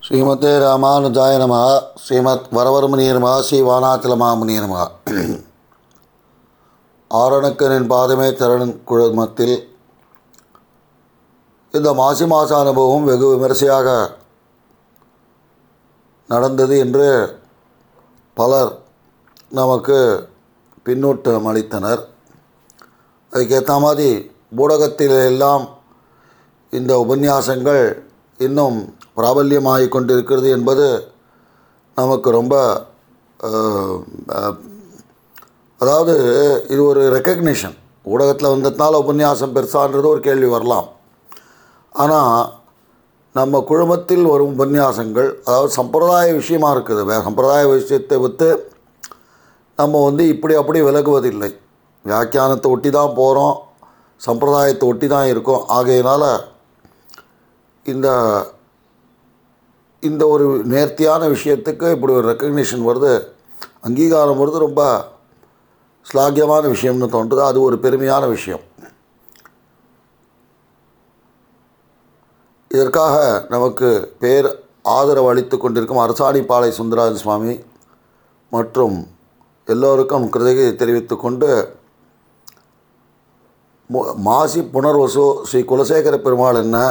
ஸ்ரீமதே ராமானுஜாய நமஹ. ஸ்ரீமத் வரவரமுனிய நமஹ. ஸ்ரீ வானாச்சலமாமுனிய நமஹ. ஆரணக்கனின் பாதமே திறன் குழுமத்தில் இந்த மாசி மாத அனுபவம் வெகு விமரிசையாக நடந்தது என்று பலர் நமக்கு பின்னூட்டம் அளித்தனர். அதுக்கேற்ற மாதிரி ஊடகத்தில் எல்லாம் இந்த உபன்யாசங்கள் இன்னும் பிராபல்யமாகிக் கொண்டிருக்கிறது என்பது நமக்கு ரொம்ப அதாவது இது ஒரு ரெக்கக்னிஷன். ஊடகத்தில் வந்ததுனால உபன்யாசம் பெருசான்றது ஒரு கேள்வி வரலாம். ஆனால் நம்ம குழுமத்தில் வரும் உபன்யாசங்கள் அதாவது சம்பிரதாய விஷயமாக இருக்குது. வேறு சம்பிரதாய விஷயத்தை விட்டு நம்ம இப்படி அப்படி விலகுவதில்லை. வியாக்கியானத்தை ஒட்டி தான் போகிறோம், சம்பிரதாயத்தை ஒட்டி தான் இருக்கோம். ஆகையினால் இந்த ஒரு நேர்த்தியான விஷயத்துக்கு இப்படி ஒரு ரெக்கக்னிஷன் வருது, அங்கீகாரம் வருது, ரொம்ப ஸ்லாகியமான விஷயம்னு தோன்றுது. அது ஒரு பெருமையான விஷயம். இதற்காக நமக்கு ஆதரவு அளித்து கொண்டிருக்கும் அரசாணிப்பாளை சுந்தரராஜ சுவாமி மற்றும் எல்லோருக்கும் கிருதகை தெரிவித்து கொண்டு, மாசி புனர்வசு ஸ்ரீ குலசேகர பெருமாள் என்ன,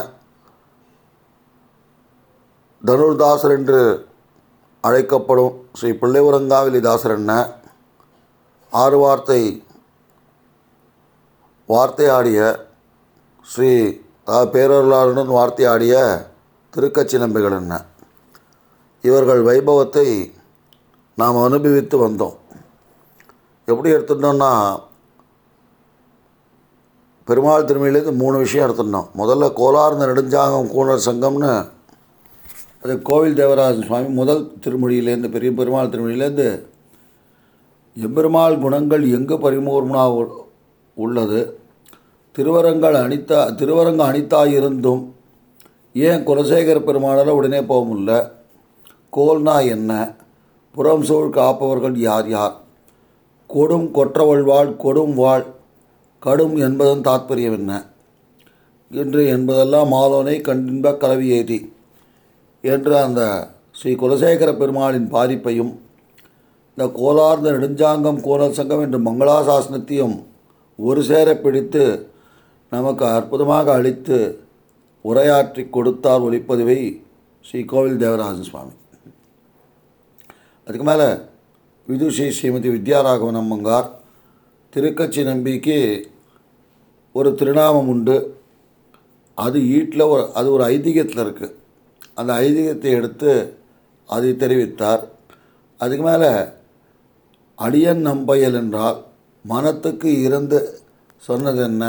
தனுர்தாசர் என்று அழைக்கப்படும் ஸ்ரீ பிள்ளையுரங்காவிலி தாசர் என்ன, 6 வார்த்தையாடிய ஸ்ரீ பேரருளாளனுடன் வார்த்தையாடிய திருக்கச்சி நம்பிகள் என்ன, இவர்கள் வைபவத்தை நாம் அனுபவித்து வந்தோம். எப்படி எடுத்துட்டோம்னா, பெருமாள் திருமணிலேருந்து 3 விஷயம் எடுத்துட்டோம். முதல்ல கோலார்ந்த நெடுஞ்சாங்கம் கூணர் சங்கம்னு, அது கோவில் தேவராஜன் சுவாமி முதல் திருமொழியிலேருந்து, பெரிய பெருமாள் திருமொழியிலேருந்து எம்பெருமாள் குணங்கள் எங்கு பரிபூர்ணமாக உள்ளது, திருவரங்க அனித்தாயிருந்தும் ஏன் குலசேகர பெருமாளால் உடனே போக முடியல, கோல்னா என்ன, புறம் சூழ் காப்பவர்கள் யார் யார், கொடும் கொற்றவழ்வாள் கொடும் வாழ் கடும் என்பதன் தாத்பரியம் என்ன என்று என்பதெல்லாம் மாலோனை கண்டின்ப கலவி ஏறி என்று அந்த ஸ்ரீ குலசேகர பெருமாளின் பாதிப்பையும், இந்த கோலார்ந்த நெடுஞ்சாங்கம் கோணல் சங்கம் என்ற மங்களாசாசனத்தையும் ஒரு சேர பிடித்து நமக்கு அற்புதமாக அளித்து உரையாற்றி கொடுத்தார் ஒளிப்பதிவை ஸ்ரீ கோவில் தேவராஜன் சுவாமி. அதுக்கு மேலே விதுஷி ஸ்ரீமதி வித்யாராகவன் அம்மங்கார் திருக்கச்சி நம்பிக்கு ஒரு திருநாமம் உண்டு. அது அது ஒரு ஐதீகத்தில் இருக்குது. அந்த ஐதீகத்தை எடுத்து அதை தெரிவித்தார். அதுக்கு மேலே அடியன் நம்பயல் என்றால் மனத்துக்கு இறந்து சொன்னது என்ன,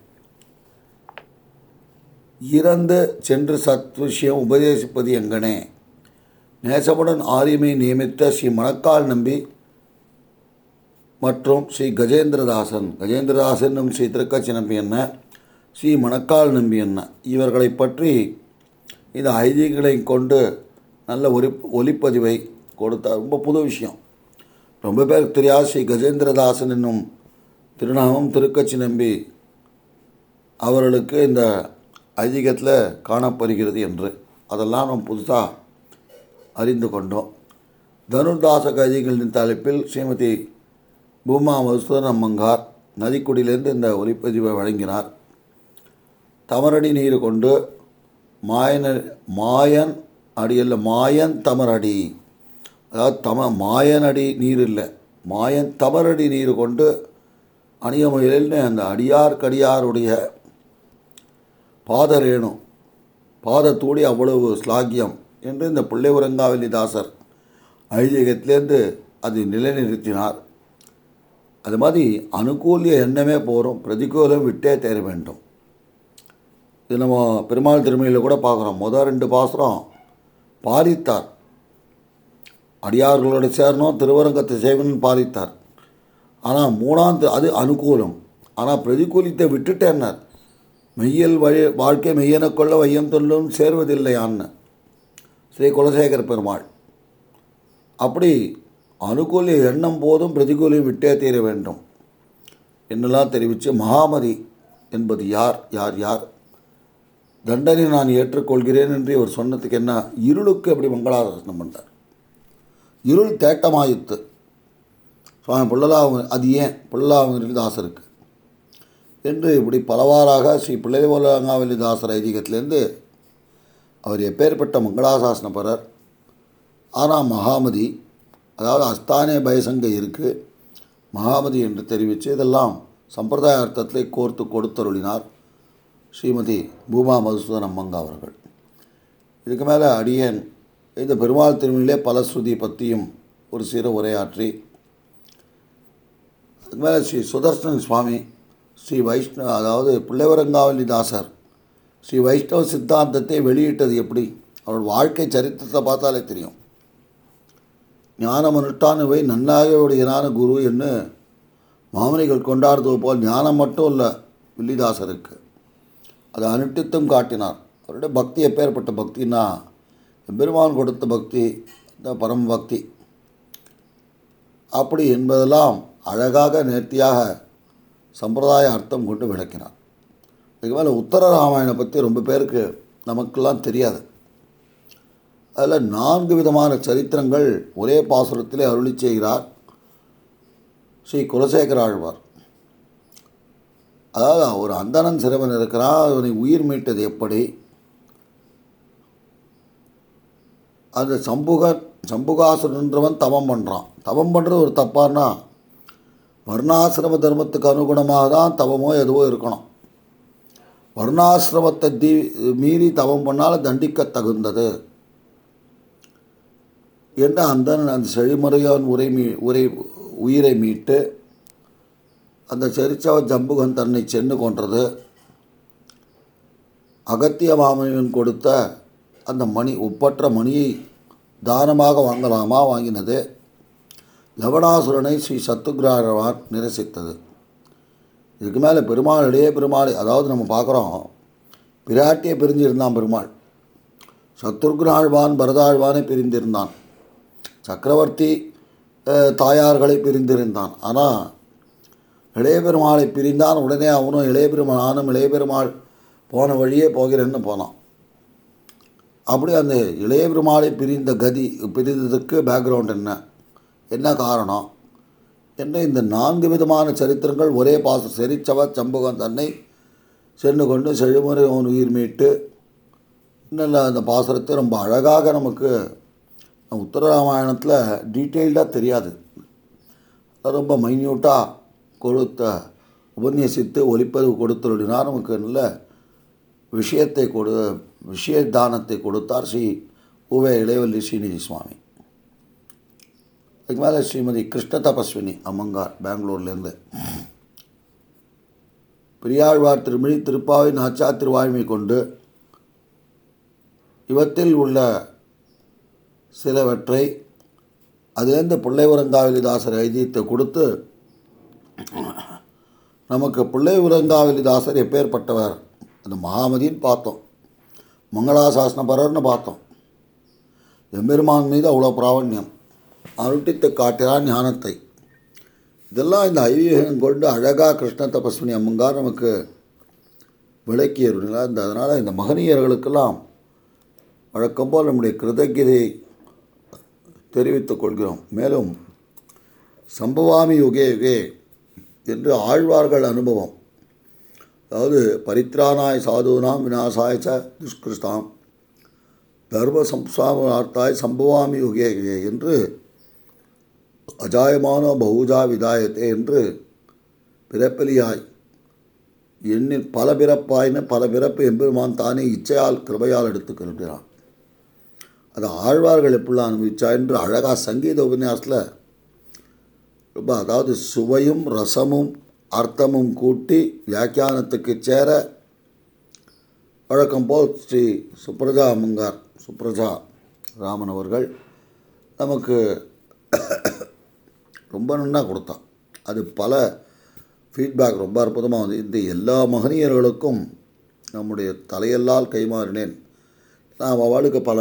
இறந்து சென்று சத் விஷயம் உபதேசிப்பது எங்கனே, நேசமுடன் ஆரியமை நியமித்த ஸ்ரீ மணக்கால் நம்பி மற்றும் ஸ்ரீ கஜேந்திரதாசன் என்னும் ஸ்ரீ திருக்கச்சி நம்பி என்ன, ஸ்ரீ மணக்கால் நம்பி என்ன, இவர்களை பற்றி இந்த ஐதீகங்களை கொண்டு நல்ல ஒலிப்பதிவை கொடுத்தார். ரொம்ப புது விஷயம், ரொம்ப பேருக்கு தெரியாது. ஸ்ரீ கஜேந்திரதாசன் என்னும் திருநாமம் திருக்கச்சி நம்பி அவர்களுக்கு இந்த ஐதீகத்தில் காணப்படுகிறது என்று அதெல்லாம் நாம் புதுசாக அறிந்து கொண்டோம். தனுர்தாச ஐதீகங்களின் தலைப்பில் ஸ்ரீமதி பூமா மதுசூதன் அம்மங்கார் நதிக்குடியிலேருந்து இந்த ஒலிப்பதிவை வழங்கினார். தமரடி நீர் கொண்டு மாயன் அடி இல்லை, மாயன் தமரடி, அதாவது மாயனடி நீர் இல்லை, மாயன் தமரடி நீர் கொண்டு அணியமுயல்னு அந்த அடியாருடைய பாதரேணு பாதத்தூடி அவ்வளவு ஸ்லாகியம் என்று இந்த பிள்ளையுரங்காவிலி தாசர் ஐதீகத்திலேருந்து அது நிலைநிறுத்தினார். அது மாதிரி அனுகூலிய எண்ணமே போகிறோம், பிரதிகூலம் விட்டே தேர வேண்டும். இது நம்ம பெருமாள் திருமணியில் கூட பார்க்குறோம். முதல் 2 பாசுரம் பாதித்தார், அடியார்களோடு சேரணும், திருவரங்கத்தை செய்வன்னு பாதித்தார். ஆனால் 3ஆம் அது அனுகூலம். ஆனால் பிரதிகூலித்தை விட்டுட்டேன்னார். மெய்யல் வாழ்க்கை மெய்யென கொள்ள வையம் தொல்லும் சேர்வதில்லையான்னு ஸ்ரீ குலசேகர பெருமாள். அப்படி அனுகூலிய எண்ணம் போதும், பிரதிகூலியம் விட்டே தீர வேண்டும் என்னெல்லாம் தெரிவித்து, மகாமதி என்பது யார் யார் யார், தண்டனை நான் ஏற்றுக்கொள்கிறேன் என்று இவர் சொன்னதுக்கு என்ன, இருளுக்கு எப்படி மங்களாசாசனம் பண்ணார். இருள் தேட்டமாயித்து சுவாமி புள்ளலாவங்க, அது ஏன் புள்ளலாவங்கதாசருக்கு என்று இப்படி பலவாறாக ஸ்ரீ புள்ளலாவங்கதாசர் ஐதீகத்திலேருந்து அவர் எப்பேற்பட்ட மங்களாசாசனப்பரர். ஆனால் மகாமதி, அதாவது அஸ்தானே பயசங்க இருக்குது, மகாமதி என்று தெரிவித்து இதெல்லாம் சம்பிரதாய அர்த்தத்திலே கோர்த்து கொடுத்தருளினார் ஸ்ரீமதி பூமா மதுசூதன் அம்மங்கா அவர்கள். இதுக்கு மேலே அடியேன் இந்த பெருமாள் திருமணிலே பலஸ்ருதி பற்றியும் ஒரு சிறு உரையாற்றி, அதுக்கு மேலே ஸ்ரீ சுதர்சன சுவாமி ஸ்ரீ வைஷ்ணவ, அதாவது பிள்ளைவரங்காவலிதாசர் ஸ்ரீ வைஷ்ணவ சித்தாந்தத்தை வெளியிட்டது எப்படி, அவரோட வாழ்க்கை சரித்திரத்தை பார்த்தாலே தெரியும். ஞானம் அனுஷ்டானுவை நன்னாக உடையனான குரு என்று மாமனிகள் கொண்டாடுவது போல் ஞானம் மட்டும் இல்லை வில்லிதாசருக்கு, அதை அனுஷ்டித்தும் காட்டினார். அவருடைய பக்தி எப்பேற்பட்ட பக்தின்னா, பெருமான் கொடுத்த பக்தி, இந்த பரம பக்தி அப்படி என்பதெல்லாம் அழகாக நேர்த்தியாக சம்பிரதாய அர்த்தம் கொண்டு விளக்கினார். இதுக்கு மேலே உத்தர ராமாயணம் பற்றி ரொம்ப பேருக்கு நமக்கெல்லாம் தெரியாது. அதில் 4 விதமான சரித்திரங்கள் ஒரே பாசுரத்திலே அருளி செய்கிறார் ஸ்ரீ குலசேகர ஆழ்வார். அதாவது ஒரு அந்தணன் சிறுவன் இருக்கிறான், அவனை உயிர் மீட்டது எப்படி, அந்த சம்புகாசுரன்றவன் தவம் பண்ணுறான். தவம் பண்ணுறது ஒரு தப்பானா, வர்ணாசிரம தர்மத்துக்கு அனுகுணமாக தான் தவமோ எதுவோ இருக்கணும். வர்ணாசிரமத்தை மீறி தவம் பண்ணால் தண்டிக்க தகுந்தது என்று அந்த செழிமுறையான் உயிரை மீட்டு அந்த செரிச்சவ ஜம்புகன் தன்னை சென்று கொன்றது. அகத்திய மாமனியன் கொடுத்த அந்த மணி, ஒப்பற்ற மணியை தானமாக வாங்கலாமா, வாங்கினது. லவணாசுரனை ஸ்ரீ சத்துக்ராழ்வான் நிரசித்தது. இதுக்கு மேலே பெருமாள் இடையே பெருமாள், அதாவது நம்ம பார்க்குறோம் பிராட்டியை பிரிஞ்சிருந்தான் பெருமாள், சத்துருக்னாழ்வான் பரதாழ்வானை பிரிந்திருந்தான், சக்கரவர்த்தி தாயார்களை பிரிந்திருந்தான். ஆனால் இளைய பெருமாளை பிரிந்தான். உடனே அவனும் இளைய பெருமாள், நானும் இளைய பெருமாள் போன வழியே போகிறேன்னு போனான். அப்படி அந்த இளைய பெருமாளை பிரிந்ததுக்கு பேக்ரவுண்ட் என்ன காரணம் என்று இந்த 4 விதமான சரித்திரங்கள் ஒரே செரிச்சவ சம்புகன் தன்னை சென்று கொண்டு செழுமுறை அவன் உயிர் மீட்டு இன்னும் அந்த பாசுரத்தை ரொம்ப அழகாக நமக்கு உத்தரராமாயணத்தில் டீட்டெயில்டாக தெரியாது, ரொம்ப மைன்யூட்டாக உபன்யசித்து ஒலிப்பதிவு கொடுத்துருடினார். நமக்கு நல்ல விஷய தானத்தை கொடுத்தார் ஸ்ரீ உவே இளையவல்லி ஸ்ரீநிதி சுவாமி. அதுக்கு மேலே ஸ்ரீமதி கிருஷ்ண தபஸ்வினி அம்மங்கார் பெங்களூர்லேருந்து, பெரியாழ்வார் திருமொழி திருப்பாவை நாச்சா திருவாய்மை கொண்டு இவற்றில் உள்ள சிலவற்றை அதிலிருந்து பிள்ளைவரங்காவலிதாசர் ஐதீகத்தை கொடுத்து நமக்கு பிள்ளைவரங்காவலிதாசர் எப்பேற்பட்டவர் அந்த மகாமதின்னு பார்த்தோம், மங்களாசாசனபரர்னு பார்த்தோம். எம்பெருமான் மீது அவ்வளோ பிராவண்யம், அருட்டித்து காட்டினார் ஞானத்தை. இதெல்லாம் இந்த ஐவீகம் கொண்டு அழகாக கிருஷ்ண தபஸ்வினி அம்மங்கார் நமக்கு விளக்கியருங்களா. அதனால் இந்த மகனீயர்களுக்கெல்லாம் வழக்கம்போல் நம்முடைய கிருதஜதையை தெரிவித்துக் கொள்கிறோம். மேலும் சம்பவாமி யுகே யுகே என்று ஆழ்வார்கள் அனுபவம், அதாவது பரித்ராணாய் சாதுனாம் விநாசாய ச துஷ்கிருஷ்டாம் தர்ம சம்சாரார்த்தாய் சம்பவாமி யுகே யுகே என்று அஜாயமான பகுஜா விதாயத்தே என்று பிறப்பலியாய் எண்ணில் பல பிறப்பாயின பல பிறப்பு எம்பெருமான் தானே இச்சையால் கிருபையால் எடுத்துக்கொள்கிறான். அது ஆழ்வார்கள் எப்படிலாம் அனுபவிச்சா என்று அழகாக சங்கீத உபன்யாசத்தில் ரொம்ப, அதாவது சுவையும் ரசமும் அர்த்தமும் கூட்டி வியாக்கியானத்துக்கு சேர வழக்கம் போல் ஸ்ரீ சுப்ரஜா அம்மங்கார், சுப்ரஜா ராமன் அவர்கள் நமக்கு ரொம்ப நன்னா கொடுத்தான். அது பல ஃபீட்பேக் ரொம்ப அற்புதமாக வந்து, இந்த எல்லா மகனீயர்களுக்கும் நம்முடைய தலையெல்லால் கைமாறினேன். நான் அவளுக்கு பல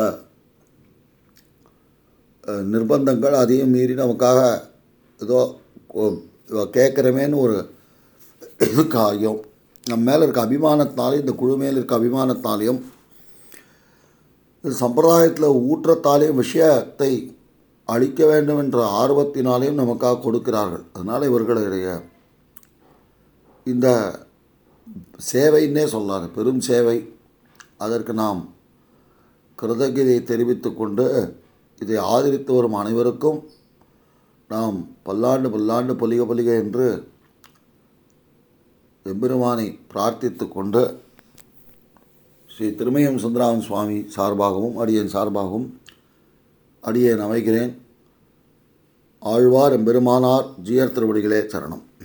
நிர்பந்தங்கள், அதையும் மீறி நமக்காக ஏதோ கேட்குறமேன்னு ஒரு இதுக்காயும் நம் மேலே இருக்க அபிமானத்தினாலே, இந்த குழு மேல் இருக்க அபிமானத்தினாலேயும், சம்பிரதாயத்தில் ஊற்றத்தாலேயும் விஷயத்தை அளிக்க வேண்டும் என்ற ஆர்வத்தினாலேயும் நமக்காக கொடுக்கிறார்கள். அதனால் இவர்களுடைய இந்த சேவைன்னே சொல்லாங்க, பெரும் சேவை. அதற்கு நாம் கிருதஜதையை தெரிவித்து கொண்டு இதை ஆதரித்து வரும் அனைவருக்கும் நாம் பல்லாண்டு பல்லாண்டு பொலிக பொலிக என்று எம்பெருமானை பிரார்த்தித்து கொண்டு ஸ்ரீ திருமயம் சுந்தராமன் சுவாமி சார்பாகவும் அடியேன் சார்பாகவும் அடியேன் அமைகிறேன். ஆழ்வார் எம்பெருமானார் ஜீயர் திருவடிகளே சரணம்.